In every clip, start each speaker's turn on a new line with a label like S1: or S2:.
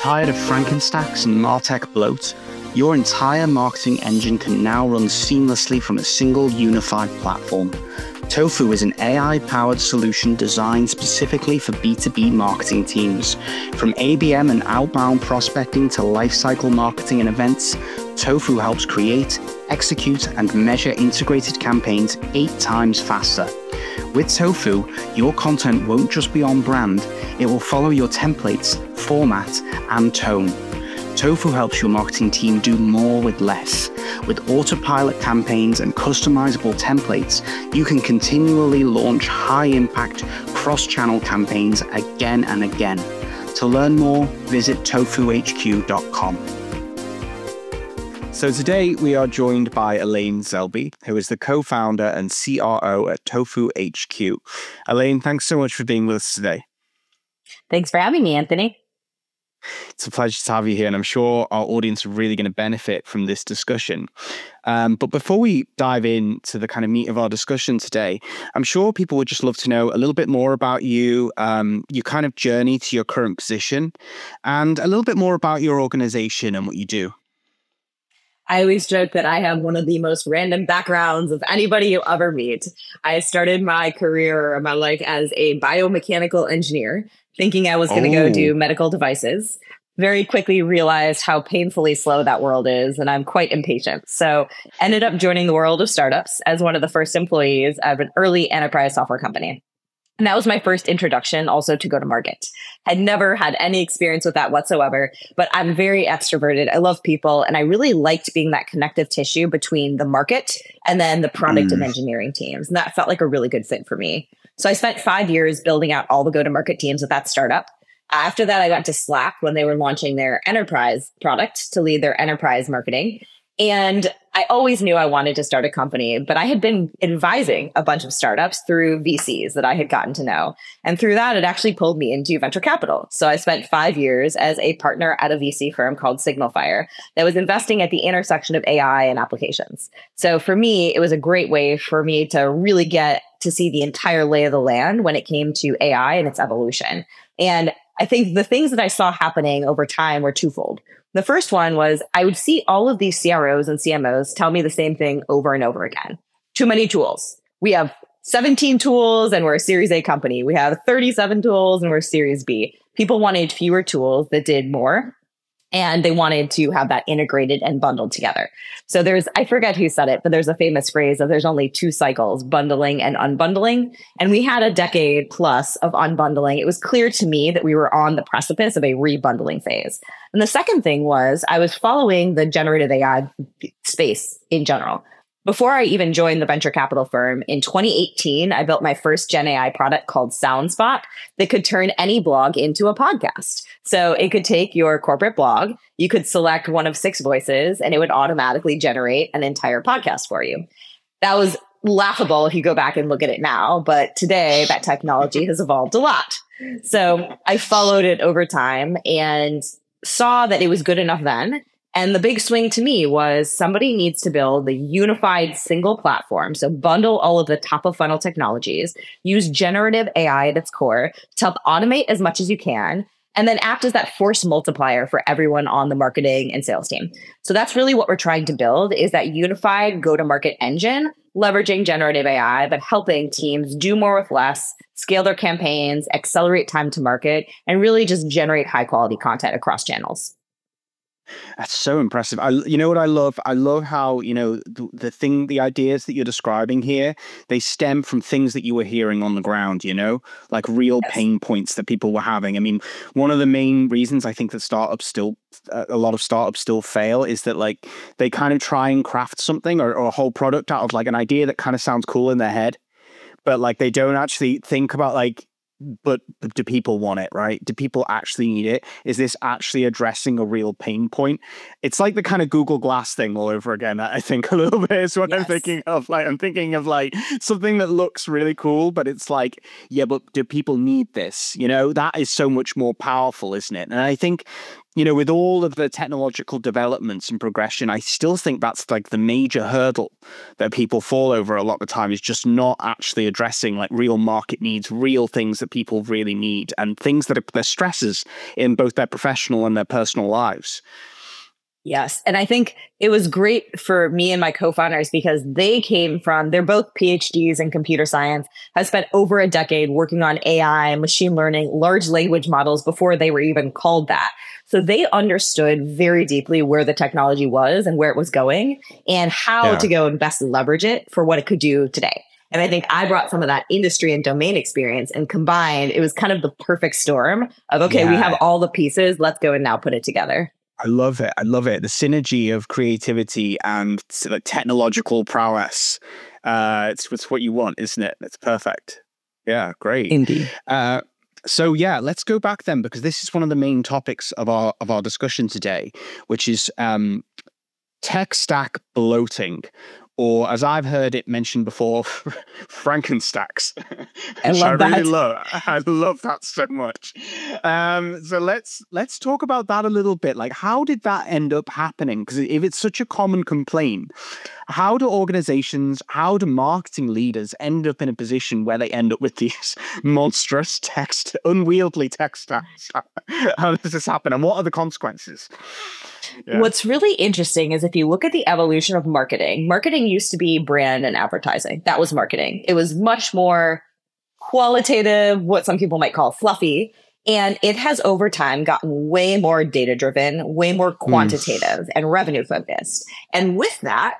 S1: Tired of Frankenstacks and Martech bloat? Your entire marketing engine can now run seamlessly from a single unified platform. Tofu is an AI-powered solution designed specifically for B2B marketing teams. From ABM and outbound prospecting to lifecycle marketing and events, Tofu helps create, execute, and measure integrated campaigns 8 times faster. With Tofu, your content won't just be on brand, it will follow your templates, format, and tone. Tofu helps your marketing team do more with less. With autopilot campaigns and customizable templates, you can continually launch high-impact cross-channel campaigns again and again. To learn more, visit tofuhq.com. So today we are joined by Elaine Zelby, who is the co-founder and CRO at Tofu HQ. Elaine, thanks so much for being with us today.
S2: Thanks for having me, Anthony.
S1: It's a pleasure to have you here, and I'm sure our audience are really going to benefit from this discussion. But before we dive into the kind of meat of our discussion today, I'm sure people would just love to know a little bit more about you, your kind of journey to your current position, and a little bit more about your organization and what you do.
S2: I always joke that I have one of the most random backgrounds of anybody you ever meet. I started my career, my life as a biomechanical engineer, thinking I was going to go do medical devices. Very quickly realized how painfully slow that world is, and I'm quite impatient. So ended up joining the world of startups as one of the first employees of an early enterprise software company. And that was my first introduction also to go-to-market. I'd never had any experience with that whatsoever, but I'm very extroverted. I love people, and I really liked being that connective tissue between the market and then the product and engineering teams. And that felt like a really good fit for me. So I spent 5 years building out all the go-to-market teams at that startup. After that, I got to Slack when they were launching their enterprise product to lead their enterprise marketing. And I always knew I wanted to start a company, but I had been advising a bunch of startups through VCs that I had gotten to know. And through that, it actually pulled me into venture capital. So I spent 5 years as a partner at a VC firm called Signalfire that was investing at the intersection of AI and applications. So for me, it was a great way for me to really get to see the entire lay of the land when it came to AI and its evolution. And I think the things that I saw happening over time were twofold. The first one was I would see all of these CROs and CMOs tell me the same thing over and over again. Too many tools. We have 17 tools and we're a Series A company. We have 37 tools and we're Series B. People wanted fewer tools that did more, and they wanted to have that integrated and bundled together. So I forget who said it, but there's a famous phrase of there's only 2 cycles, bundling and unbundling. And we had a decade plus of unbundling. It was clear to me that we were on the precipice of a rebundling phase. And the second thing was I was following the generative AI space in general. Before I even joined the venture capital firm, in 2018, I built my first Gen AI product called SoundSpot that could turn any blog into a podcast. So it could take your corporate blog, you could select one of 6 voices, and it would automatically generate an entire podcast for you. That was laughable if you go back and look at it now, but today that technology has evolved a lot. So I followed it over time and saw that it was good enough then. And the big swing to me was somebody needs to build the unified single platform. So bundle all of the top of funnel technologies, use generative AI at its core to help automate as much as you can, and then act as that force multiplier for everyone on the marketing and sales team. So that's really what we're trying to build is that unified go-to-market engine, leveraging generative AI, but helping teams do more with less, scale their campaigns, accelerate time to market, and really just generate high quality content across channels.
S1: That's so impressive. You know what I love? I love how, the ideas that you're describing here, they stem from things that you were hearing on the ground, like real pain points that people were having. I mean, one of the main reasons I think that a lot of startups still fail is that like they kind of try and craft something or a whole product out of like an idea that kind of sounds cool in their head, but like they don't actually think about like, but do people want it, right? Do people actually need it? Is this actually addressing a real pain point? It's like the kind of Google Glass thing all over again. I think a little bit is what I'm thinking of. Like, I'm thinking of like something that looks really cool, but it's like, yeah, but do people need this? That is so much more powerful, isn't it? And I think with all of the technological developments and progression, I still think that's like the major hurdle that people fall over a lot of the time, is just not actually addressing like real market needs, real things that people really need, and things that are their stresses in both their professional and their personal lives.
S2: Yes. And I think it was great for me and my co-founders because they're both PhDs in computer science, have spent over a decade working on AI, machine learning, large language models before they were even called that. So they understood very deeply where the technology was and where it was going and how to go and best leverage it for what it could do today. And I think I brought some of that industry and domain experience, and combined, it was kind of the perfect storm of, okay, we have all the pieces, let's go and now put it together.
S1: I love it. I love it. The synergy of creativity and technological prowess. It's what you want, isn't it? It's perfect. Yeah, great.
S2: Indeed.
S1: So yeah, let's go back then, because this is one of the main topics of our discussion today, which is tech stack bloating, or as I've heard it mentioned before, Frankenstacks.
S2: I love that.
S1: I love that so much. So let's talk about that a little bit. Like, how did that end up happening? Because if it's such a common complaint, how do organizations, how do marketing leaders end up in a position where they end up with these monstrous unwieldy tech stacks? How does this happen? And what are the consequences? Yeah.
S2: What's really interesting is if you look at the evolution of marketing used to be brand and advertising. That was marketing. It was much more qualitative, what some people might call fluffy. And it has over time gotten way more data-driven, way more quantitative and revenue-focused. And with that,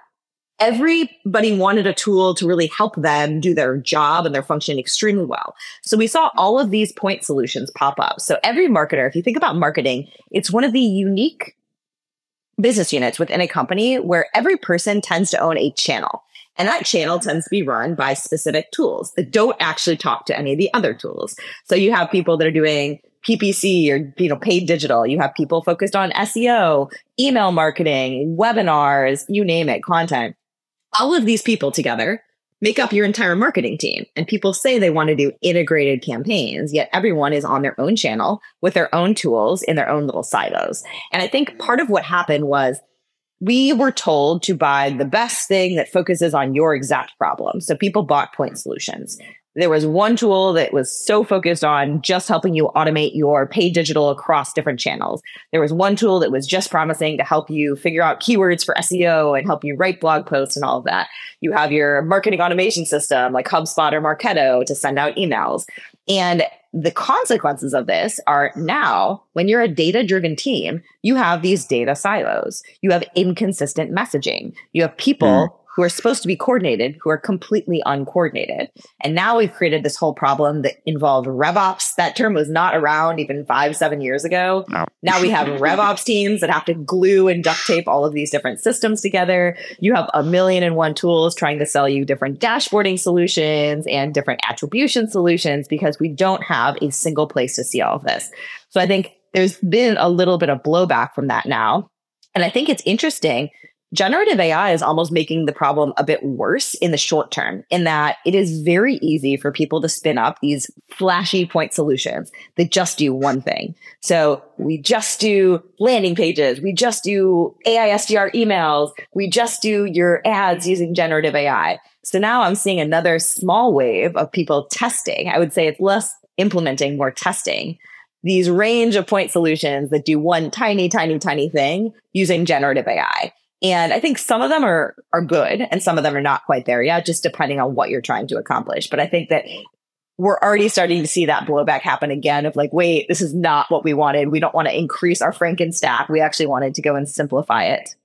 S2: everybody wanted a tool to really help them do their job and their function extremely well. So we saw all of these point solutions pop up. So every marketer, if you think about marketing, it's one of the unique business units within a company where every person tends to own a channel. And that channel tends to be run by specific tools that don't actually talk to any of the other tools. So you have people that are doing PPC or paid digital. You have people focused on SEO, email marketing, webinars, you name it, content. All of these people together make up your entire marketing team. And people say they want to do integrated campaigns, yet everyone is on their own channel with their own tools in their own little silos. And I think part of what happened was we were told to buy the best thing that focuses on your exact problem. So people bought point solutions. There was one tool that was so focused on just helping you automate your paid digital across different channels. There was one tool that was just promising to help you figure out keywords for SEO and help you write blog posts and all of that. You have your marketing automation system like HubSpot or Marketo to send out emails. And the consequences of this are now, when you're a data-driven team, you have these data silos. You have inconsistent messaging. You have people who are supposed to be coordinated who are completely uncoordinated. And now we've created this whole problem that involved RevOps. That term was not around even 5-7 years ago. No. Now we have RevOps teams that have to glue and duct tape all of these different systems together. You have 1,000,001 tools trying to sell you different dashboarding solutions and different attribution solutions because we don't have a single place to see all of this. So I think there's been a little bit of blowback from that now. And I think it's interesting. Generative AI is almost making the problem a bit worse in the short term, in that it is very easy for people to spin up these flashy point solutions that just do one thing. So we just do landing pages. We just do AI SDR emails. We just do your ads using generative AI. So now I'm seeing another small wave of people testing. I would say it's less implementing, more testing these range of point solutions that do one tiny, tiny, tiny thing using generative AI. And I think some of them are good and some of them are not quite there yet, just depending on what you're trying to accomplish. But I think that we're already starting to see that blowback happen again of like, wait, this is not what we wanted. We don't want to increase our Frankenstack. We actually wanted to go and simplify it.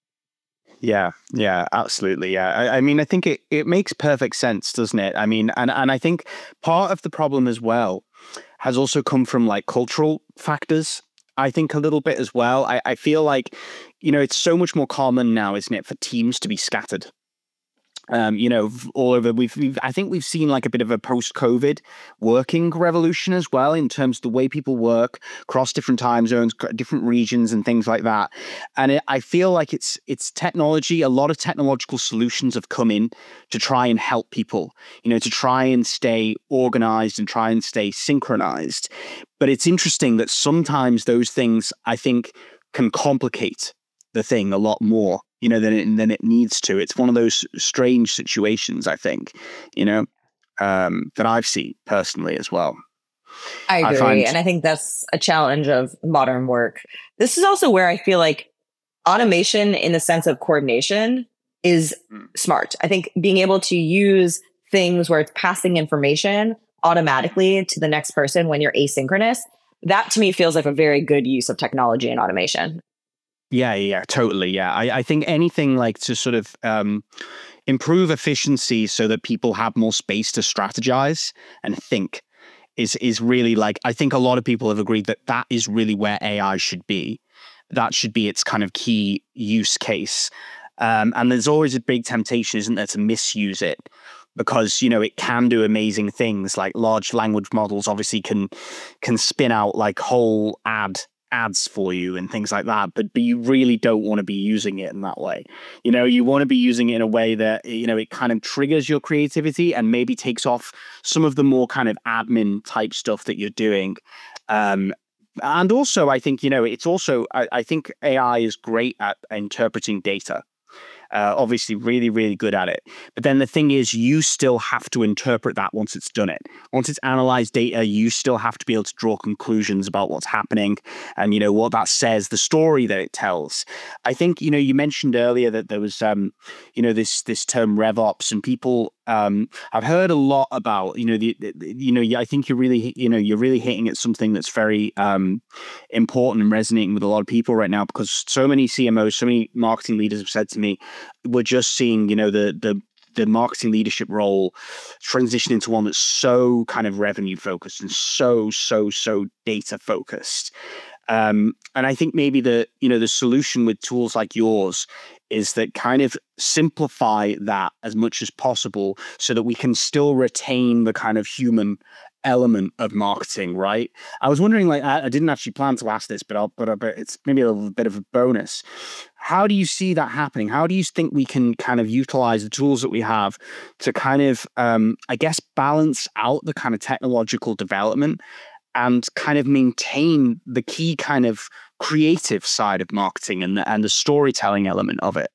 S1: Yeah, absolutely. Yeah. I mean, I think it makes perfect sense, doesn't it? I mean, and I think part of the problem as well has also come from like cultural factors. I think a little bit as well. I feel like, it's so much more common now, isn't it, for teams to be scattered. all over. I think we've seen like a bit of a post-COVID working revolution as well, in terms of the way people work across different time zones, different regions, and things like that. And I feel like it's technology. A lot of technological solutions have come in to try and help people, to try and stay organized and try and stay synchronized. But it's interesting that sometimes those things, I think, can complicate the thing a lot more, than it needs to. It's one of those strange situations, I think, that I've seen personally as well.
S2: I agree. And I think that's a challenge of modern work. This is also where I feel like automation in the sense of coordination is smart. I think being able to use things where it's passing information automatically to the next person when you're asynchronous, that to me feels like a very good use of technology and automation.
S1: Yeah, totally. Yeah. I think anything like to sort of improve efficiency so that people have more space to strategize and think is really, like, I think a lot of people have agreed that is really where AI should be. That should be its kind of key use case. And there's always a big temptation, isn't there, to misuse it, because, it can do amazing things. Like large language models obviously can spin out like whole ads for you and things like that, but you really don't want to be using it in that way. You want to be using it in a way that, it kind of triggers your creativity and maybe takes off some of the more kind of admin type stuff that you're doing. And also, I think, it's also, I think AI is great at interpreting data. Obviously really, really good at it. But then the thing is, you still have to interpret that once it's done it. Once it's analyzed data, you still have to be able to draw conclusions about what's happening and, what that says, the story that it tells. I think, you mentioned earlier that there was, this term RevOps, and people, I've heard a lot about, I think you're really hitting at something that's very important and resonating with a lot of people right now, because so many CMOs, so many marketing leaders have said to me, we're just seeing, the marketing leadership role transition into one that's so kind of revenue focused and so data focused. And I think maybe the solution with tools like yours is that kind of simplify that as much as possible so that we can still retain the kind of human element of marketing, right? I was wondering, like, I didn't actually plan to ask this, but it's maybe a little bit of a bonus. How do you see that happening? How do you think we can kind of utilize the tools that we have to kind of, I guess, balance out the kind of technological development and kind of maintain the key kind of creative side of marketing and the storytelling element of it?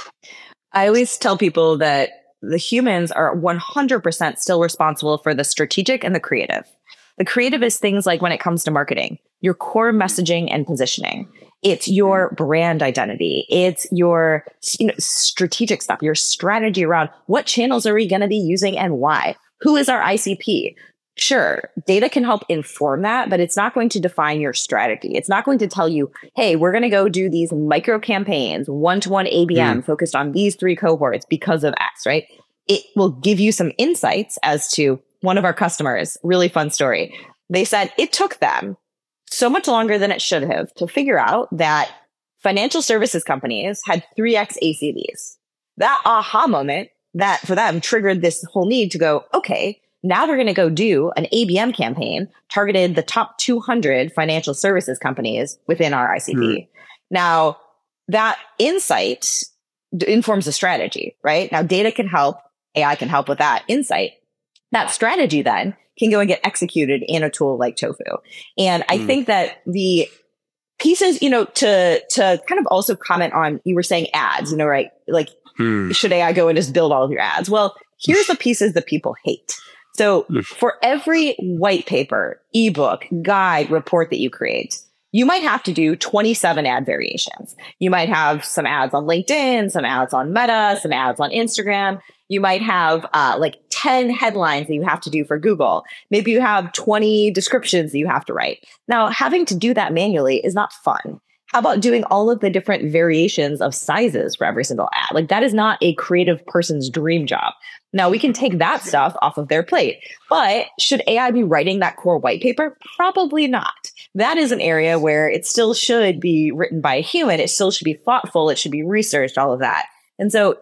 S2: I always tell people that the humans are 100% still responsible for the strategic and the creative. The creative is things like, when it comes to marketing, your core messaging and positioning. It's your brand identity. It's your strategic stuff, your strategy around what channels are we going to be using and why? Who is our ICP? Sure, data can help inform that, but it's not going to define your strategy. It's not going to tell you, hey, we're going to go do these micro campaigns, one-to-one ABM focused on these 3 cohorts because of X, right? It will give you some insights as to one of our customers, really fun story. They said it took them so much longer than it should have to figure out that financial services companies had 3X ACVs. That aha moment that for them triggered this whole need to go, okay, now we're going to go do an ABM campaign targeted the top 200 financial services companies within our ICP. Now, that insight informs a strategy, right? Now, data can help, AI can help with that insight. That strategy then can go and get executed in a tool like Tofu. And I think that the pieces, to kind of also comment on, you were saying ads, right? Like, should AI go and just build all of your ads? Well, here's the pieces that people hate. So for every white paper, ebook, guide, report that you create, you might have to do 27 ad variations. You might have some ads on LinkedIn, some ads on Meta, some ads on Instagram. You might have like 10 headlines that you have to do for Google. Maybe you have 20 descriptions that you have to write. Now, having to do that manually is not fun. How about doing all of the different variations of sizes for every single ad? Like, that is not a creative person's dream job. Now, we can take that stuff off of their plate. But should AI be writing that core white paper? Probably not. That is an area where it still should be written by a human. It still should be thoughtful. It should be researched, all of that. And so,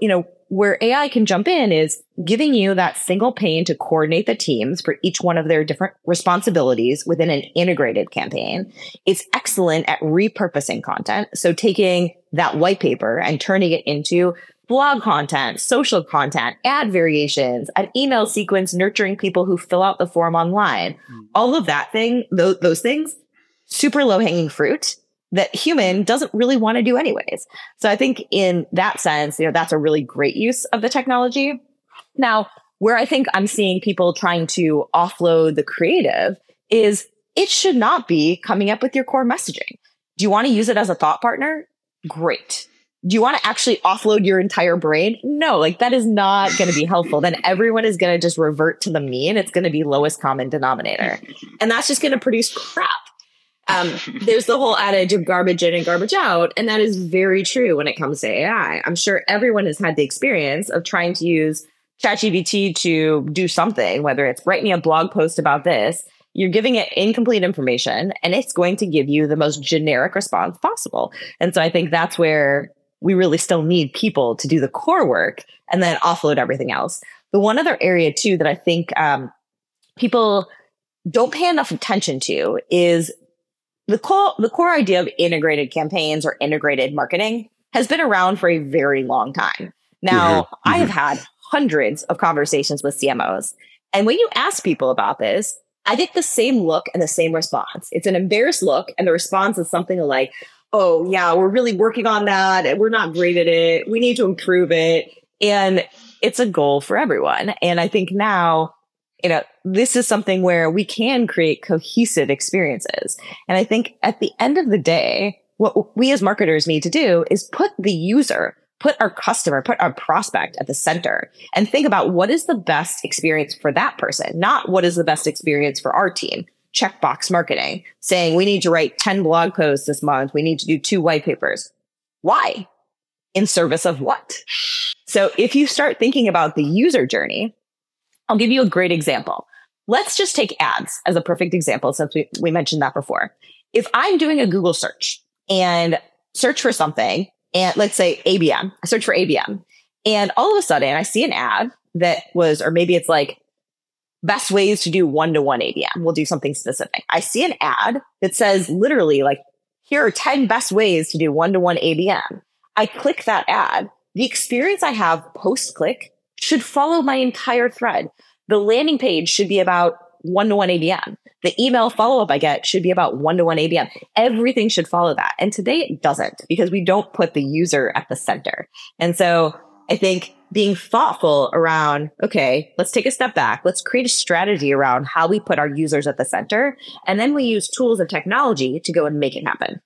S2: where AI can jump in is giving you that single pane to coordinate the teams for each one of their different responsibilities within an integrated campaign. It's excellent at repurposing content. So taking that white paper and turning it into blog content, social content, ad variations, an email sequence nurturing people who fill out the form online. All of that those things, super low hanging fruit that human doesn't really want to do anyways. So I think in that sense, that's a really great use of the technology. Now, where I think I'm seeing people trying to offload the creative is it should not be coming up with your core messaging. Do you want to use it as a thought partner? Great. Do you want to actually offload your entire brain? No, that is not going to be helpful. Then everyone is going to just revert to the mean. It's going to be lowest common denominator. And that's just going to produce crap. There's the whole adage of garbage in and garbage out. And that is very true when it comes to AI. I'm sure everyone has had the experience of trying to use ChatGPT to do something, whether it's write me a blog post about this. You're giving it incomplete information and it's going to give you the most generic response possible. And so I think that's where we really still need people to do the core work and then offload everything else. The one other area too that I think people don't pay enough attention to is the core idea of integrated campaigns or integrated marketing has been around for a very long time. Now, I have had hundreds of conversations with CMOs. And when you ask people about this, I get the same look and the same response. It's an embarrassed look. And the response is something like, oh, yeah, we're really working on that. And we're not great at it. We need to improve it. And it's a goal for everyone. And I think now, this is something where we can create cohesive experiences. And I think at the end of the day, what we as marketers need to do is put the user, put our customer, put our prospect at the center and think about what is the best experience for that person, not what is the best experience for our team. Checkbox marketing, saying we need to write 10 blog posts this month. We need to do 2 white papers. Why? In service of what? So if you start thinking about the user journey, I'll give you a great example. Let's just take ads as a perfect example since we mentioned that before. If I'm doing a Google search and search for something, and let's say ABM, I search for ABM, and all of a sudden I see an ad that was, or maybe it's best ways to do one-to-one ABM. We'll do something specific. I see an ad that says literally here are 10 best ways to do one-to-one ABM. I click that ad. The experience I have post-click should follow my entire thread. The landing page should be about one-to-one ABM. The email follow-up I get should be about one-to-one ABM. Everything should follow that. And today it doesn't because we don't put the user at the center. And so I think being thoughtful around, okay, let's take a step back. Let's create a strategy around how we put our users at the center. And then we use tools and technology to go and make it happen.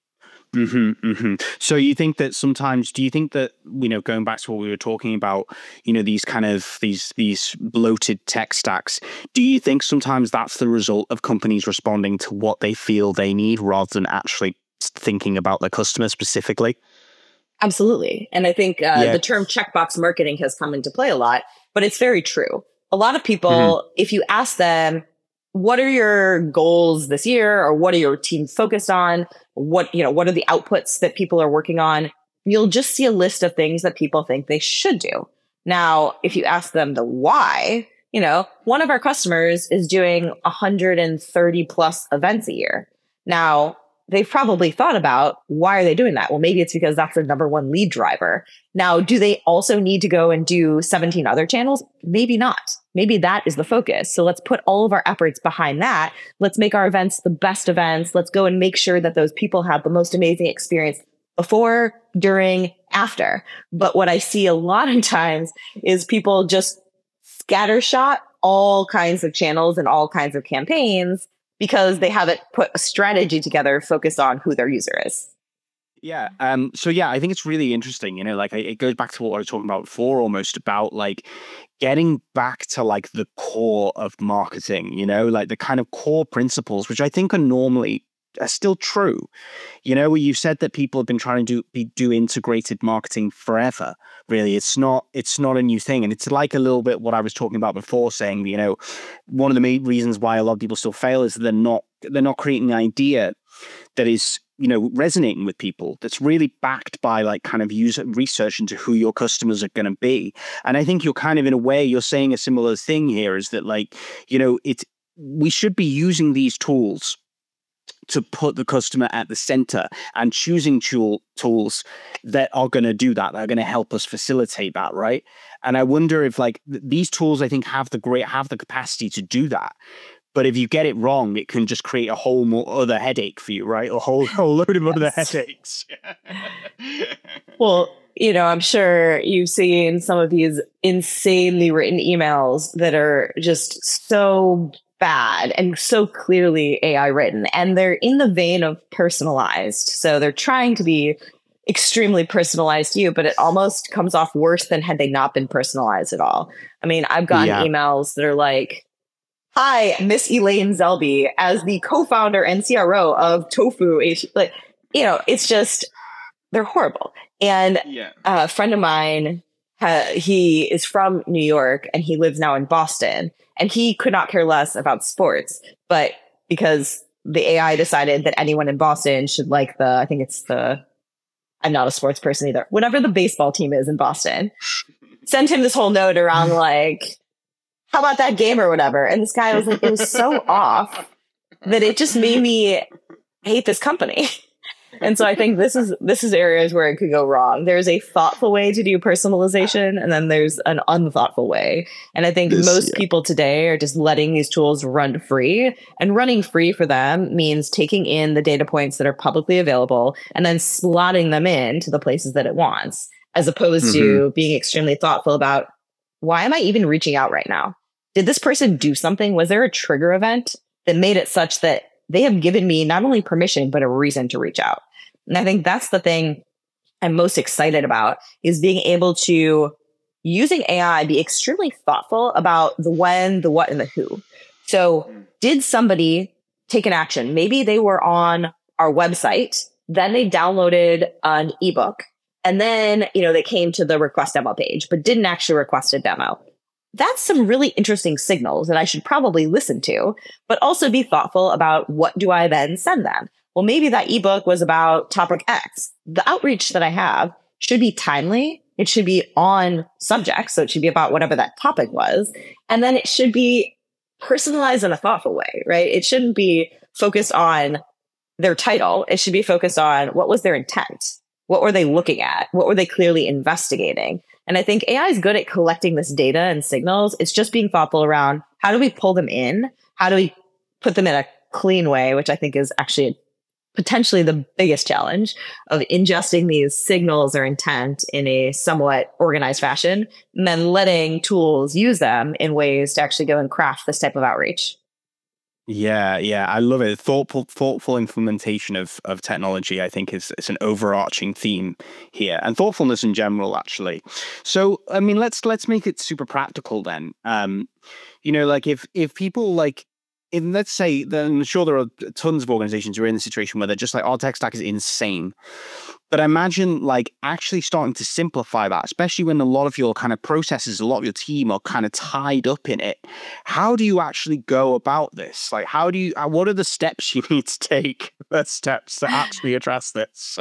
S1: So you think that sometimes, do you think that, going back to what we were talking about, these kind of these bloated tech stacks, do you think sometimes that's the result of companies responding to what they feel they need rather than actually thinking about the customer specifically?
S2: Absolutely. And I think the term checkbox marketing has come into play a lot, but it's very true. A lot of people, if you ask them, what are your goals this year, or what are your team focused on? What are the outputs that people are working on? You'll just see a list of things that people think they should do. Now, if you ask them the why, one of our customers is doing 130 plus events a year. Now, they've probably thought about, why are they doing that? Well, maybe it's because that's their number one lead driver. Now, do they also need to go and do 17 other channels? Maybe not. Maybe that is the focus. So let's put all of our efforts behind that. Let's make our events the best events. Let's go and make sure that those people have the most amazing experience before, during, after. But what I see a lot of times is people just scattershot all kinds of channels and all kinds of campaigns because they haven't put a strategy together focused on who their user is.
S1: Yeah. I think it's really interesting, it goes back to what I was talking about before, almost about getting back to the core of marketing, the kind of core principles, which I think are still true. Where you said that people have been trying to do integrated marketing forever. Really, it's not a new thing. And it's a little bit what I was talking about before, saying, one of the main reasons why a lot of people still fail is they're not creating the idea. that is, resonating with people, that's really backed by like kind of user research into who your customers are going to be. And I think you're kind of, in a way, you're saying a similar thing here, is that like, we should be using these tools to put the customer at the center and choosing tools that are going to do that are going to help us facilitate that, right? And I wonder if like these tools, I think, have the capacity to do that. But if you get it wrong, it can just create a whole other headache for you, right? A whole load of other headaches.
S2: Well, I'm sure you've seen some of these insanely written emails that are just so bad and so clearly AI written. And they're in the vein of personalized. So they're trying to be extremely personalized to you, but it almost comes off worse than had they not been personalized at all. I mean, I've gotten emails that are like, "Hi, Miss Elaine Zelby, as the co-founder and CRO of Tofu." Like, it's just, they're horrible. And a friend of mine, he is from New York and he lives now in Boston, and he could not care less about sports, but because the AI decided that anyone in Boston should like I'm not a sports person either, whatever the baseball team is in Boston, send him this whole note around like, "How about that game?" or whatever. And this guy was like, it was so off that it just made me hate this company. And so I think this is areas where it could go wrong. There's a thoughtful way to do personalization, and then there's an unthoughtful way. And I think most people today are just letting these tools run free, and running free for them means taking in the data points that are publicly available and then slotting them in to the places that it wants, as opposed to being extremely thoughtful about, why am I even reaching out right now? Did this person do something? Was there a trigger event that made it such that they have given me not only permission, but a reason to reach out? And I think that's the thing I'm most excited about, is being able to, using AI, be extremely thoughtful about the when, the what, and the who. So did somebody take an action? Maybe they were on our website, then they downloaded an ebook, and then, they came to the request demo page, but didn't actually request a demo. That's some really interesting signals that I should probably listen to, but also be thoughtful about, what do I then send them? Well, maybe that ebook was about topic X. The outreach that I have should be timely. It should be on subject. So it should be about whatever that topic was. And then it should be personalized in a thoughtful way, right? It shouldn't be focused on their title. It should be focused on, what was their intent? What were they looking at? What were they clearly investigating? And I think AI is good at collecting this data and signals. It's just being thoughtful around, how do we pull them in? How do we put them in a clean way, which I think is actually potentially the biggest challenge of ingesting these signals or intent in a somewhat organized fashion, and then letting tools use them in ways to actually go and craft this type of outreach.
S1: Yeah, I love it. Thoughtful implementation of technology, I think, is an overarching theme here, and thoughtfulness in general, actually. So, I mean, let's make it super practical then. Like if people like, let's say, then I'm sure there are tons of organizations who are in the situation where they're just like, our tech stack is insane. But I imagine like actually starting to simplify that, especially when a lot of your kind of processes, a lot of your team are kind of tied up in it. How do you actually go about this? Like, what are the steps you need to take? The steps to actually address this?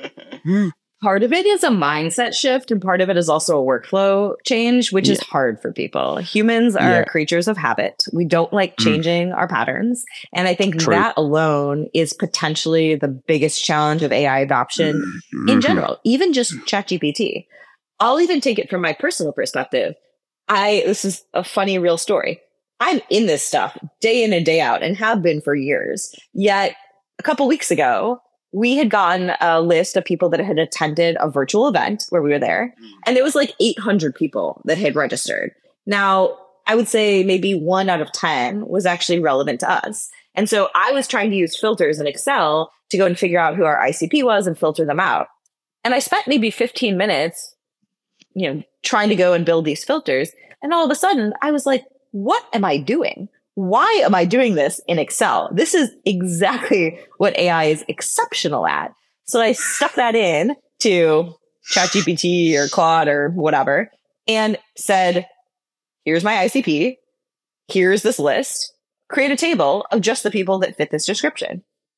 S2: Part of it is a mindset shift, and part of it is also a workflow change, which is hard for people. Humans are creatures of habit. We don't like changing our patterns. And I think that alone is potentially the biggest challenge of AI adoption in general, even just ChatGPT. I'll even take it from my personal perspective. This is a funny, real story. I'm in this stuff day in and day out, and have been for years. Yet a couple weeks ago, we had gotten a list of people that had attended a virtual event where we were there. And there was like 800 people that had registered. Now, I would say maybe 1 out of 10 was actually relevant to us. And so I was trying to use filters in Excel to go and figure out who our ICP was and filter them out. And I spent maybe 15 minutes, trying to go and build these filters. And all of a sudden I was like, what am I doing? Why am I doing this in Excel? This is exactly what AI is exceptional at. So I stuck that in to ChatGPT or Claude or whatever and said, here's my ICP. Here's this list. Create a table of just the people that fit this description.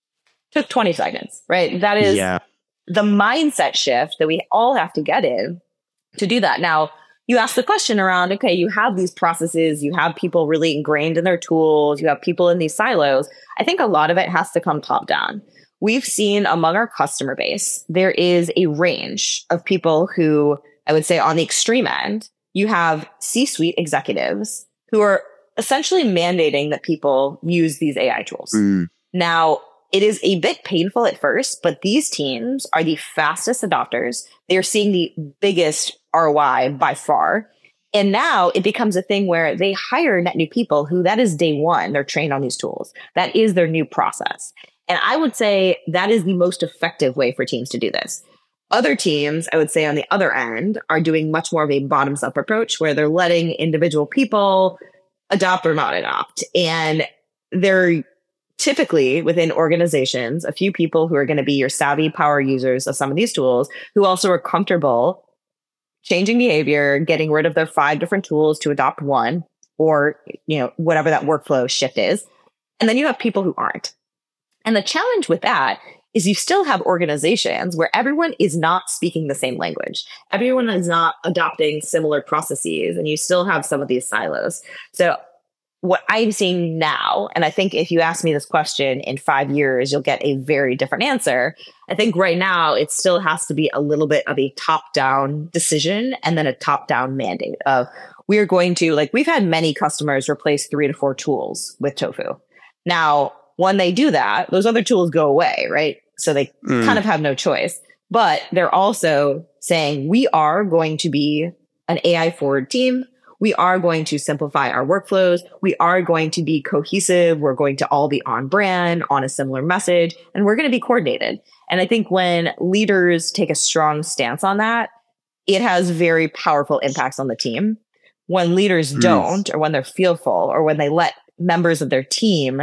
S2: Took 20 seconds, right? That is the mindset shift that we all have to get in to do that. Now, you ask the question around, okay, you have these processes, you have people really ingrained in their tools, you have people in these silos. I think a lot of it has to come top down. We've seen among our customer base, there is a range of people who, I would say on the extreme end, you have C-suite executives who are essentially mandating that people use these AI tools. Now, it is a bit painful at first, but these teams are the fastest adopters. They are seeing the biggest ROI by far. And now it becomes a thing where they hire net new people who that is day one, they're trained on these tools. That is their new process. And I would say that is the most effective way for teams to do this. Other teams, I would say on the other end, are doing much more of a bottoms up approach where they're letting individual people adopt or not adopt. And they're typically within organizations, a few people who are going to be your savvy power users of some of these tools who also are comfortable changing behavior, getting rid of their 5 different tools to adopt one or, whatever that workflow shift is. And then you have people who aren't. And the challenge with that is you still have organizations where everyone is not speaking the same language. Everyone is not adopting similar processes, and you still have some of these silos. So what I'm seeing now, and I think if you ask me this question in 5 years, you'll get a very different answer. I think right now it still has to be a little bit of a top-down decision and then a top-down mandate of we are going to, we've had many customers replace 3 to 4 tools with Tofu. Now, when they do that, those other tools go away, right? So they kind of have no choice. But they're also saying we are going to be an AI forward team. We are going to simplify our workflows. We are going to be cohesive. We're going to all be on brand, on a similar message, and we're going to be coordinated. And I think when leaders take a strong stance on that, it has very powerful impacts on the team. When leaders don't, or when they're fearful, or when they let members of their team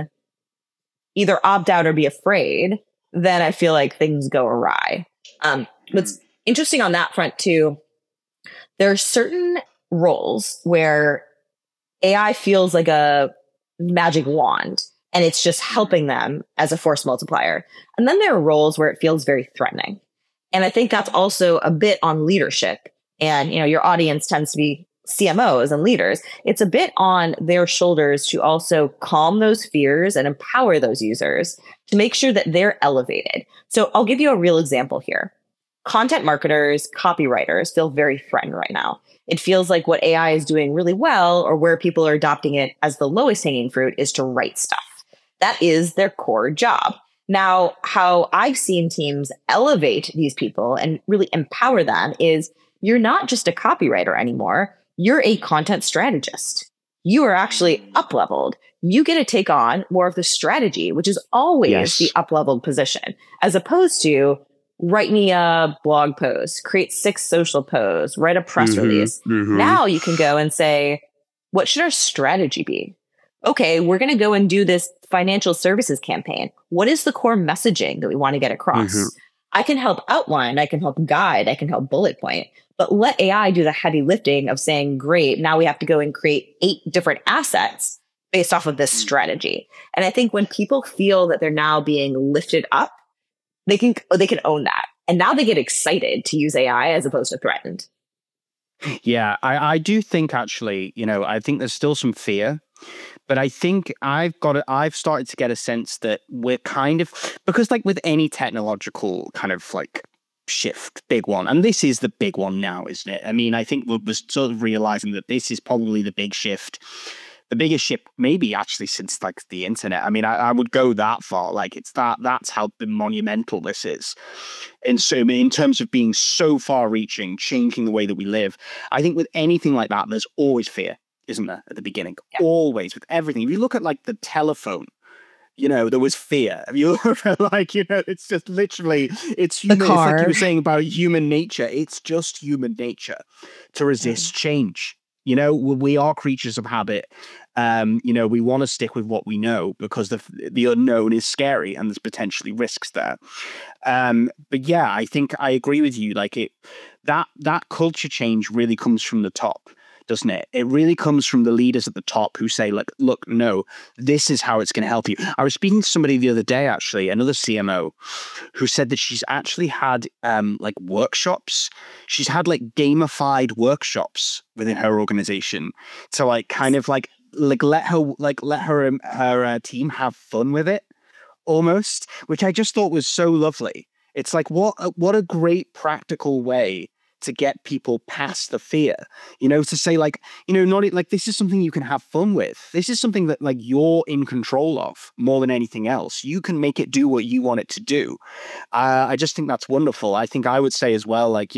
S2: either opt out or be afraid, then I feel like things go awry. What's interesting on that front too, there are certain roles where AI feels like a magic wand and it's just helping them as a force multiplier. And then there are roles where it feels very threatening. And I think that's also a bit on leadership. And, your audience tends to be CMOs and leaders. It's a bit on their shoulders to also calm those fears and empower those users to make sure that they're elevated. So I'll give you a real example here. Content marketers, copywriters feel very threatened right now. It feels like what AI is doing really well, or where people are adopting it as the lowest hanging fruit, is to write stuff. That is their core job. Now, how I've seen teams elevate these people and really empower them is you're not just a copywriter anymore. You're a content strategist. You are actually up-leveled. You get to take on more of the strategy, which is always the up-leveled position, as opposed to write me a blog post, create 6 social posts, write a press release. Now you can go and say, what should our strategy be? Okay, we're going to go and do this financial services campaign. What is the core messaging that we want to get across? I can help outline, I can help guide, I can help bullet point, but let AI do the heavy lifting of saying, great, now we have to go and create 8 different assets based off of this strategy. And I think when people feel that they're now being lifted up, they can own that. And now they get excited to use AI as opposed to threatened.
S1: Yeah, I do think actually, I think there's still some fear, but I think I've started to get a sense that we're kind of, because with any technological kind of shift, big one, and this is the big one now, isn't it? I mean, I think we're sort of realizing that this is probably the big shift. The biggest shift maybe actually since the internet. I mean, I would go that far. That's how monumental this is. And so in terms of being so far reaching, changing the way that we live, I think with anything like that, there's always fear, isn't there, at the beginning? Yeah. Always, with everything. If you look at the telephone, there was fear. If you look at it's just literally, it's human. It's like you were saying about human nature. It's just human nature to resist change. We are creatures of habit. We want to stick with what we know because the unknown is scary and there's potentially risks there. But yeah, I think I agree with you. That culture change really comes from the top. doesn't it? It really comes from the leaders at the top who say, like, look, no, this is how it's going to help you. I was speaking to somebody the other day, actually, another CMO, who said that she's actually had like workshops. She's had like gamified workshops within her organization to like kind of like let her team have fun with it almost, which I just thought was so lovely. It's like, what a great practical way to get people past the fear, to say like, not like this is something you can have fun with. This is something that like you're in control of more than anything else. You can make it do what you want it to do. I just think that's wonderful. I think I would say as well, like,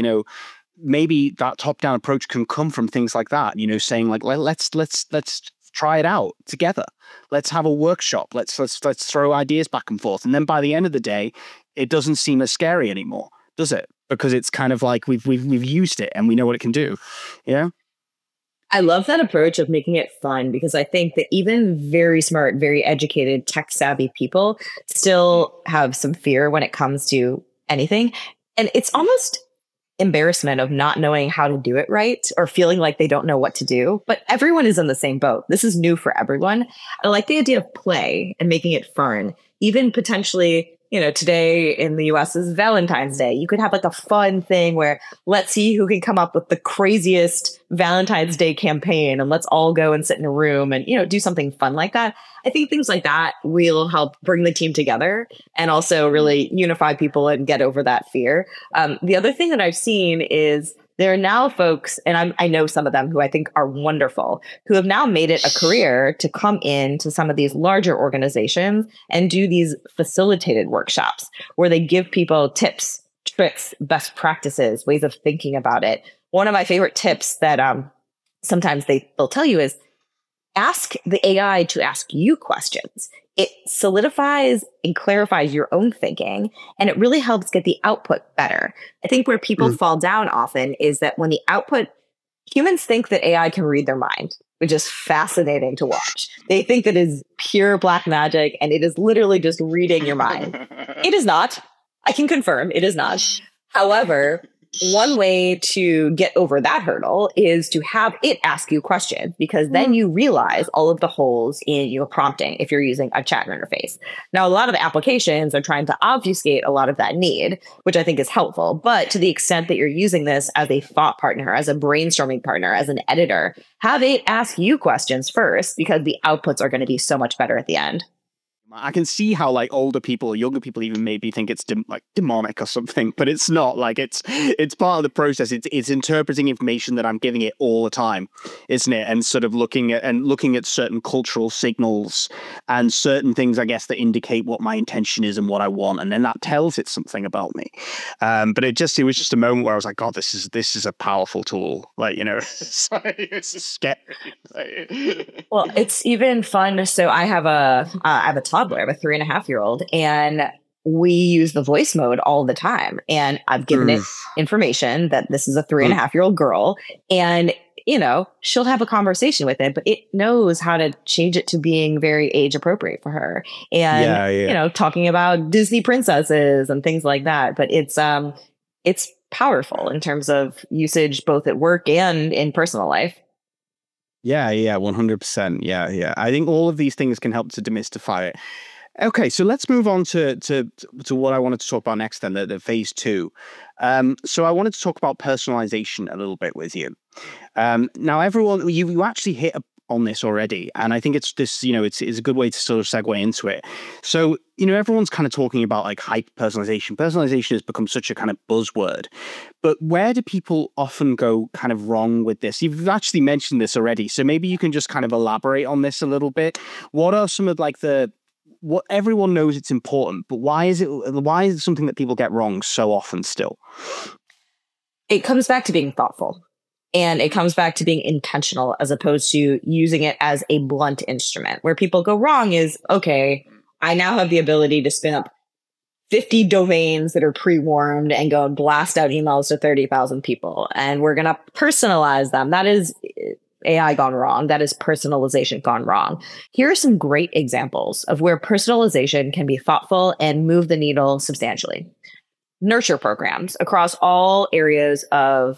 S1: maybe that top-down approach can come from things like that, saying like, let's try it out together. Let's have a workshop. Let's throw ideas back and forth. And then by the end of the day, it doesn't seem as scary anymore, does it? Because it's kind of like we've used it and we know what it can do. Yeah.
S2: I love that approach of making it fun, because I think that even very smart, very educated, tech savvy people still have some fear when it comes to anything. And it's almost embarrassment of not knowing how to do it right, or feeling like they don't know what to do. But everyone is in the same boat. This is new for everyone. I like the idea of play and making it fun, even potentially. Today in the US is Valentine's Day. You could have like a fun thing where let's see who can come up with the craziest Valentine's Day campaign, and let's all go and sit in a room and, do something fun like that. I think things like that will help bring the team together and also really unify people and get over that fear. The other thing that I've seen is there are now folks, and I know some of them who I think are wonderful, who have now made it a career to come into some of these larger organizations and do these facilitated workshops where they give people tips, tricks, best practices, ways of thinking about it. One of my favorite tips that sometimes they'll tell you is ask the AI to ask you questions. It solidifies and clarifies your own thinking, and it really helps get the output better. I think where people fall down often is that when the output, humans think that AI can read their mind, which is fascinating to watch. They think that it is pure black magic and it is literally just reading your mind. It is not. I can confirm it is not. However, one way to get over that hurdle is to have it ask you questions, because then you realize all of the holes in your prompting if you're using a chat interface. Now, a lot of applications are trying to obfuscate a lot of that need, which I think is helpful. But to the extent that you're using this as a thought partner, as a brainstorming partner, as an editor, have it ask you questions first, because the outputs are going to be so much better at the end.
S1: I can see how like older people, younger people even maybe think it's like demonic or something, but it's not. Like it's part of the process. It's interpreting information that I'm giving it all the time, isn't it? And sort of looking at certain cultural signals and certain things, I guess, that indicate what my intention is and what I want, and then that tells it something about me. But it was just a moment where I was like, God, this is a powerful tool. Like, it's scary.
S2: Well, it's even fun. So I have a toddler. I have a 3.5-year-old, and we use the voice mode all the time. And I've given it information that this is a 3.5-year-old girl, and she'll have a conversation with it, but it knows how to change it to being very age appropriate for her. And talking about Disney princesses and things like that. But it's powerful in terms of usage both at work and in personal life.
S1: Yeah, 100%. Yeah. I think all of these things can help to demystify it. Okay, so let's move on to what I wanted to talk about next then, the phase 2. So I wanted to talk about personalization a little bit with you. Now, everyone, you actually hit on this already, and I think it's this, it's a good way to sort of segue into it. So, everyone's kind of talking about like hyper personalization. Personalization has become such a kind of buzzword, but where do people often go kind of wrong with this? You've actually mentioned this already, so maybe you can just kind of elaborate on this a little bit. What are some of like what everyone knows it's important, but why is it something that people get wrong so often still?
S2: It comes back to being thoughtful. And it comes back to being intentional as opposed to using it as a blunt instrument. Where people go wrong is, okay, I now have the ability to spin up 50 domains that are pre-warmed and go and blast out emails to 30,000 people. And we're going to personalize them. That is AI gone wrong. That is personalization gone wrong. Here are some great examples of where personalization can be thoughtful and move the needle substantially. Nurture programs across all areas of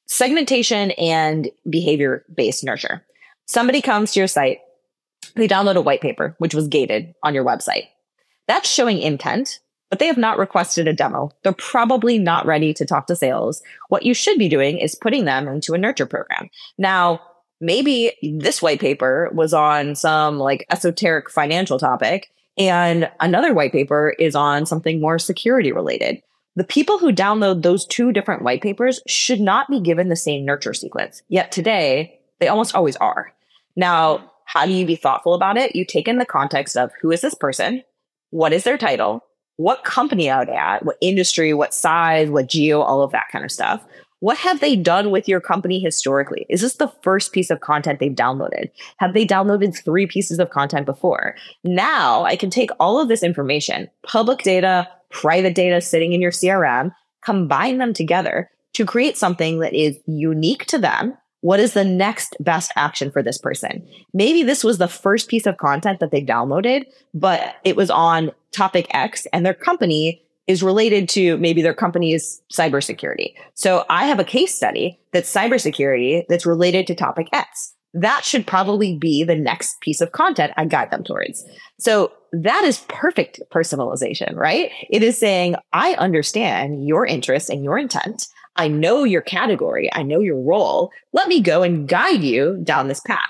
S2: segmentation and behavior-based nurture. Somebody comes to your site, they download a white paper, which was gated on your website. That's showing intent, but they have not requested a demo. They're probably not ready to talk to sales. What you should be doing is putting them into a nurture program. Now, maybe this white paper was on some like esoteric financial topic, and another white paper is on something more security related. The people who download those two different white papers should not be given the same nurture sequence. Yet today, they almost always are. Now, how do you be thoughtful about it? You take in the context of who is this person? What is their title? What company are they at? What industry? What size? What geo? All of that kind of stuff. What have they done with your company historically? Is this the first piece of content they've downloaded? Have they downloaded 3 pieces of content before? Now I can take all of this information, public data, private data sitting in your CRM, combine them together to create something that is unique to them. What is the next best action for this person? Maybe this was the first piece of content that they downloaded, but it was on topic X and their company is related to maybe their company's cybersecurity. So I have a case study that's cybersecurity that's related to topic X. That should probably be the next piece of content I guide them towards. So that is perfect personalization, right? It is saying, I understand your interests and your intent. I know your category. I know your role. Let me go and guide you down this path.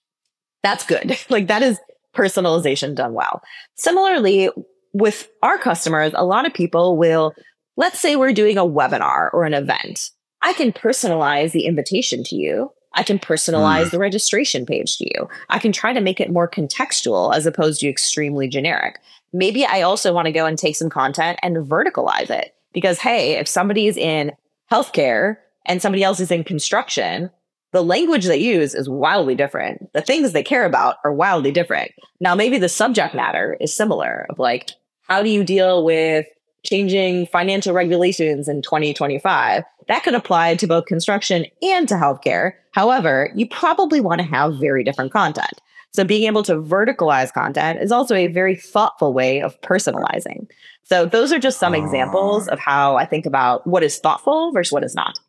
S2: That's good. Like that is personalization done well. Similarly, with our customers, a lot of people will, let's say we're doing a webinar or an event. I can personalize the invitation to you. I can personalize the registration page to you. I can try to make it more contextual as opposed to extremely generic. Maybe I also want to go and take some content and verticalize it because, hey, if somebody is in healthcare and somebody else is in construction, the language they use is wildly different. The things they care about are wildly different. Now, maybe the subject matter is similar of like, how do you deal with changing financial regulations in 2025? That could apply to both construction and to healthcare. However, you probably want to have very different content. So being able to verticalize content is also a very thoughtful way of personalizing. So those are just some examples of how I think about what is thoughtful versus what is not.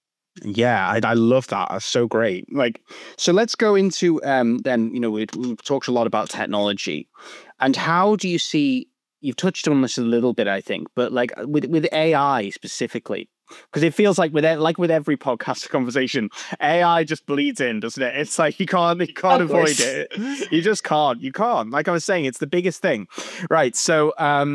S1: Yeah, I love that. That's so great. Like, so let's go into then, we've talked a lot about technology and how do you see, you've touched on this a little bit, I think, but like with AI specifically, because it feels like with every podcast conversation, AI just bleeds in, doesn't it? It's like you can't avoid it. You just can't. You can't. Like I was saying, it's the biggest thing, right? So,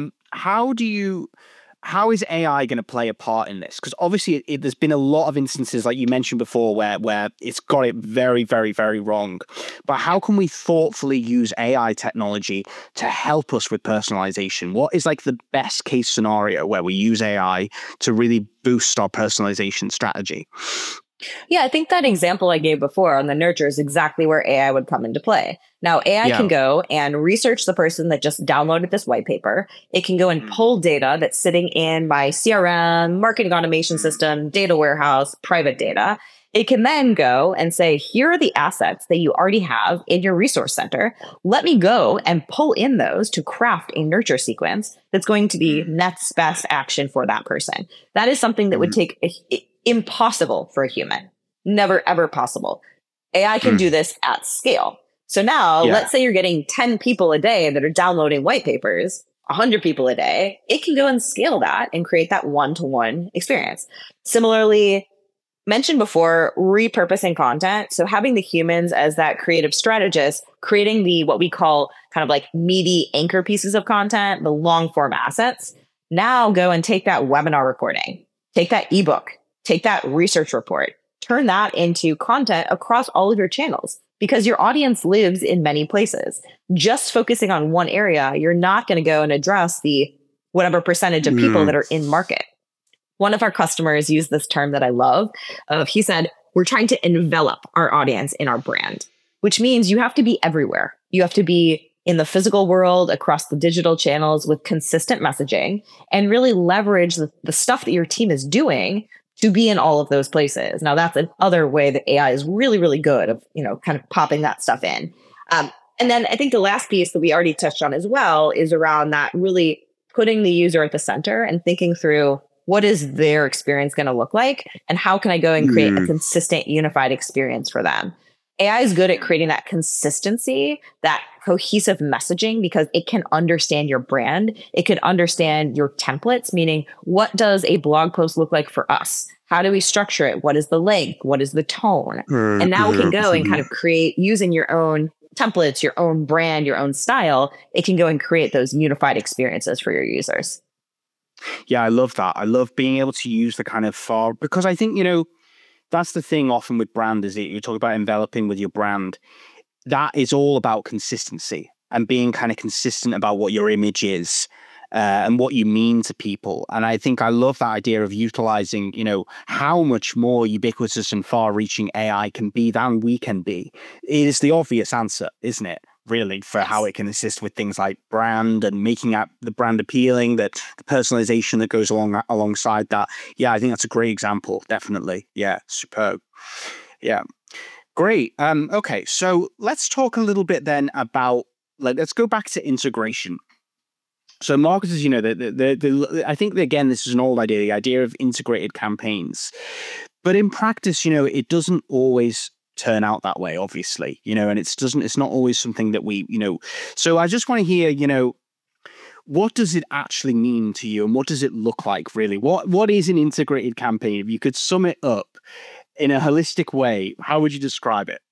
S1: how is AI going to play a part in this? Because obviously there's been a lot of instances, like you mentioned before, where it's got it very, very, very wrong. But how can we thoughtfully use AI technology to help us with personalization? What is like the best case scenario where we use AI to really boost our personalization strategy?
S2: Yeah, I think that example I gave before on the nurture is exactly where AI would come into play. Now, AI can go and research the person that just downloaded this white paper. It can go and pull data that's sitting in my CRM, marketing automation system, data warehouse, private data. It can then go and say, here are the assets that you already have in your resource center. Let me go and pull in those to craft a nurture sequence that's going to be next best action for that person. That is something that would take impossible for a human. Never, ever possible. AI can do this at scale. So now, let's say you're getting 10 people a day that are downloading white papers, 100 people a day. It can go and scale that and create that one-to-one experience. Similarly, mentioned before, repurposing content. So having the humans as that creative strategist, creating the what we call kind of like meaty anchor pieces of content, the long form assets. Now go and take that webinar recording, take that ebook, take that research report, turn that into content across all of your channels because your audience lives in many places. Just focusing on one area, you're not going to go and address the whatever percentage of people that are in market. One of our customers used this term that I love. He said, we're trying to envelop our audience in our brand, which means you have to be everywhere. You have to be in the physical world, across the digital channels with consistent messaging and really leverage the stuff that your team is doing to be in all of those places. Now, that's another way that AI is really, really good of, kind of popping that stuff in. And then I think the last piece that we already touched on as well is around that really putting the user at the center and thinking through what is their experience going to look like? And how can I go and create a consistent, unified experience for them? AI is good at creating that consistency, that cohesive messaging, because it can understand your brand. It can understand your templates, meaning what does a blog post look like for us? How do we structure it? What is the length? What is the tone? And now we can go and kind of create, using your own templates, your own brand, your own style, it can go and create those unified experiences for your users.
S1: Yeah, I love that. I love being able to use the kind of because I think, that's the thing often with brand is that you talk about enveloping with your brand. That is all about consistency and being kind of consistent about what your image is and what you mean to people. And I think I love that idea of utilizing, how much more ubiquitous and far-reaching AI can be than we can be. It is the obvious answer, isn't it? Really, for how it can assist with things like brand and making up the brand appealing, that the personalization that goes alongside that. Yeah, I think that's a great example. Definitely. Yeah, superb. Yeah, great. Okay, so let's talk a little bit then about, let's go back to integration. So marketers, I think, again, this is an old idea, the idea of integrated campaigns. But in practice, it doesn't always turn out that way, obviously, and it's not always something that we, so I just want to hear, what does it actually mean to you, and what does it look like, really? What is an integrated campaign? If you could sum it up in a holistic way, how would you describe it?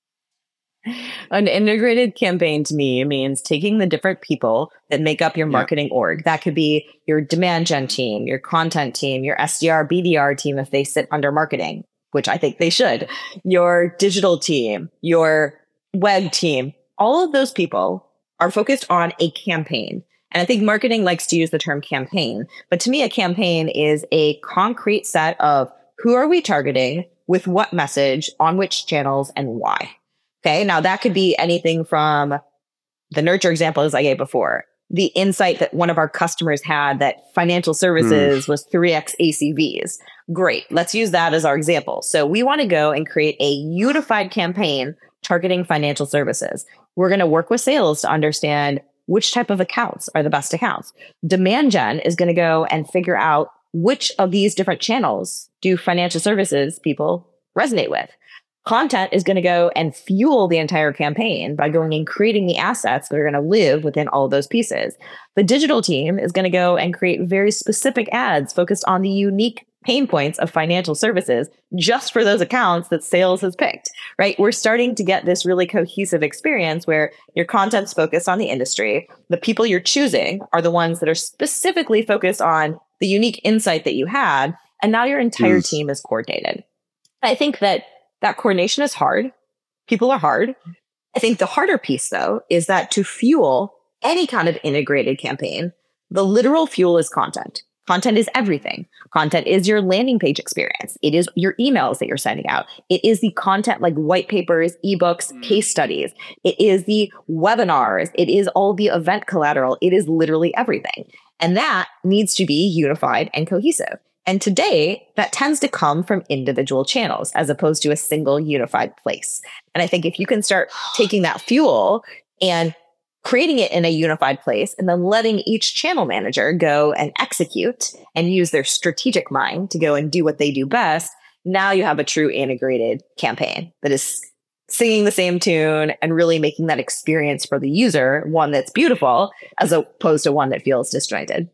S2: An integrated campaign to me means taking the different people that make up your marketing org. That could be your demand gen team, your content team, your SDR, BDR team, if they sit under marketing, which I think they should, your digital team, your web team. All of those people are focused on a campaign. And I think marketing likes to use the term campaign. But to me, a campaign is a concrete set of who are we targeting, with what message, on which channels, and why. Okay, now that could be anything from the nurture example as I gave before, the insight that one of our customers had that financial services was 3x ACVs. Great, let's use that as our example. So we want to go and create a unified campaign targeting financial services. We're going to work with sales to understand which type of accounts are the best accounts. Demand gen is going to go and figure out which of these different channels do financial services people resonate with. Content is going to go and fuel the entire campaign by going and creating the assets that are going to live within all of those pieces. The digital team is going to go and create very specific ads focused on the unique pain points of financial services just for those accounts that sales has picked, right? We're starting to get this really cohesive experience where your content's focused on the industry. The people you're choosing are the ones that are specifically focused on the unique insight that you had. And now your entire team is coordinated. I think that coordination is hard. People are hard. I think the harder piece, though, is that to fuel any kind of integrated campaign, the literal fuel is content. Content is everything. Content is your landing page experience. It is your emails that you're sending out. It is the content like white papers, ebooks, case studies. It is the webinars. It is all the event collateral. It is literally everything. And that needs to be unified and cohesive. And today, that tends to come from individual channels as opposed to a single unified place. And I think if you can start taking that fuel and creating it in a unified place and then letting each channel manager go and execute and use their strategic mind to go and do what they do best, now you have a true integrated campaign that is singing the same tune and really making that experience for the user one that's beautiful as opposed to one that feels disjointed.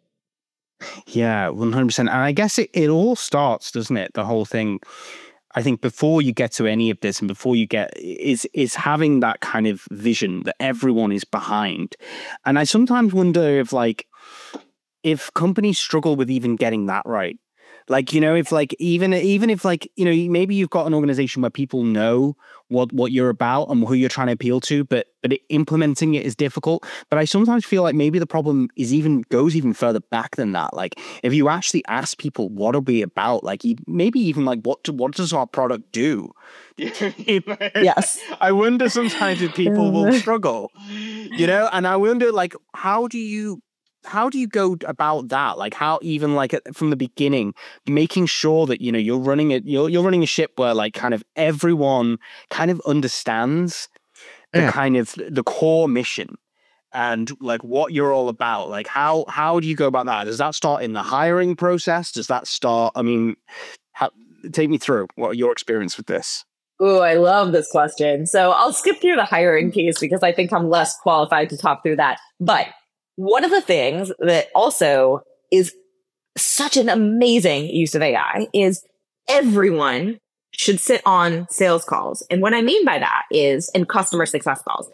S1: Yeah, 100%. And I guess it all starts, doesn't it? The whole thing, I think, before you get to any of this and before you get is having that kind of vision that everyone is behind. And I sometimes wonder if companies struggle with even getting that right. Even if maybe you've got an organization where people know what you're about and who you're trying to appeal to, but implementing it is difficult. But I sometimes feel like maybe the problem goes even further back than that. Like if you actually ask people, what are we about? Like maybe even like what does our product do?
S2: Yes.
S1: I wonder sometimes if people will struggle, and I wonder how do you go about that? Like how even from the beginning, making sure that, you're running a ship where kind of everyone kind of understands the kind of the core mission and like what you're all about. Like how do you go about that? Does that start in the hiring process? Does that start, take me through what your experience with this?
S2: Oh, I love this question. So I'll skip through the hiring piece because I think I'm less qualified to talk through that. But one of the things that also is such an amazing use of AI is everyone should sit on sales calls. And what I mean by that is in customer success calls,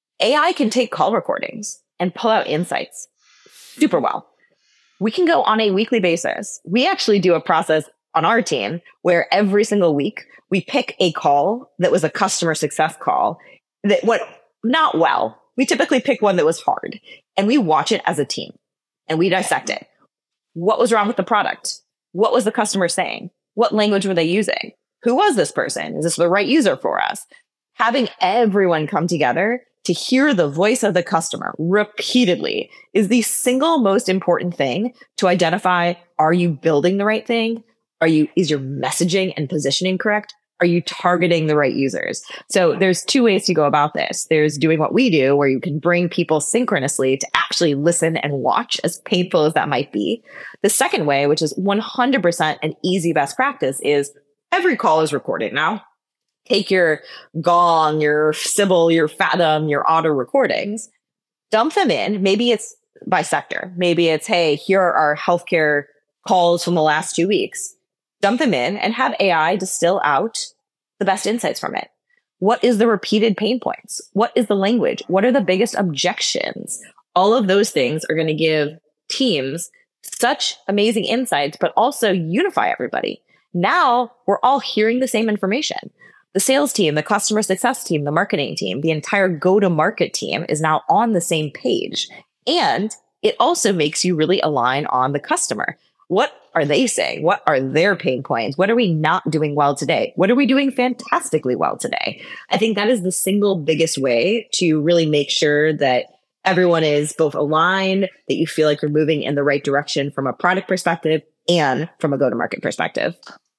S2: AI can take call recordings and pull out insights super well. We can go on a weekly basis. We actually do a process on our team where every single week we pick a call that was a customer success call that went not well. We typically pick one that was hard and we watch it as a team and we dissect it. What was wrong with the product? What was the customer saying? What language were they using? Who was this person? Is this the right user for us? Having everyone come together to hear the voice of the customer repeatedly is the single most important thing to identify, are you building the right thing? Is your messaging and positioning correct? Are you targeting the right users? So there's two ways to go about this. There's doing what we do, where you can bring people synchronously to actually listen and watch, as painful as that might be. The second way, which is 100% an easy best practice, is every call is recorded now. Take your Gong, your Sybil, your Fathom, your auto recordings, dump them in. Maybe it's by sector. Maybe it's, hey, here are our healthcare calls from the last 2 weeks. Dump them in and have AI distill out the best insights from it. What is the repeated pain points? What is the language? What are the biggest objections? All of those things are going to give teams such amazing insights, but also unify everybody. Now we're all hearing the same information. The sales team, the customer success team, the marketing team, the entire go-to-market team is now on the same page. And it also makes you really align on the customer. What are they saying? What are their pain points? What are we not doing well today? What are we doing fantastically well today? I think that is the single biggest way to really make sure that everyone is both aligned, that you feel like you're moving in the right direction from a product perspective and from a go-to-market perspective.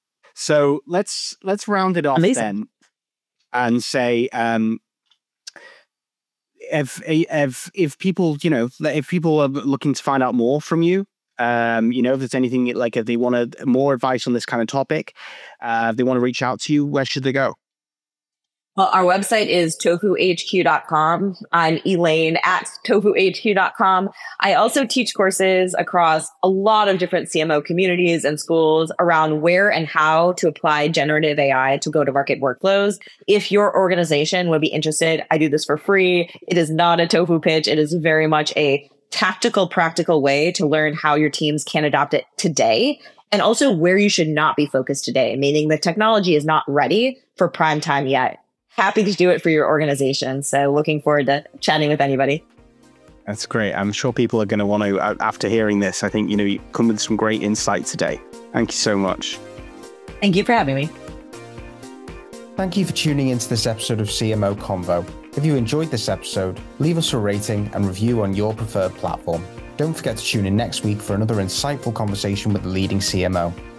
S1: So let's round it off then and say, if people, if people are looking to find out more from you, if there's anything like if they want more advice on this kind of topic, if they want to reach out to you, where should they go?
S2: Well, our website is tofuhq.com. I'm Elaine at tofuhq.com. I also teach courses across a lot of different CMO communities and schools around where and how to apply generative AI to go-to-market workflows. If your organization would be interested, I do this for free. It is not a tofu pitch. It is very much a tactical, practical way to learn how your teams can adopt it today, and also where you should not be focused today, meaning the technology is not ready for prime time yet. Happy to do it for your organization. So looking forward to chatting with anybody.
S1: That's great. I'm sure people are going to want to, after hearing this, I think, you come with some great insight today. Thank you so much.
S2: Thank you for having me.
S3: Thank you for tuning into this episode of CMO Convo. If you enjoyed this episode, leave us a rating and review on your preferred platform. Don't forget to tune in next week for another insightful conversation with the leading CMO.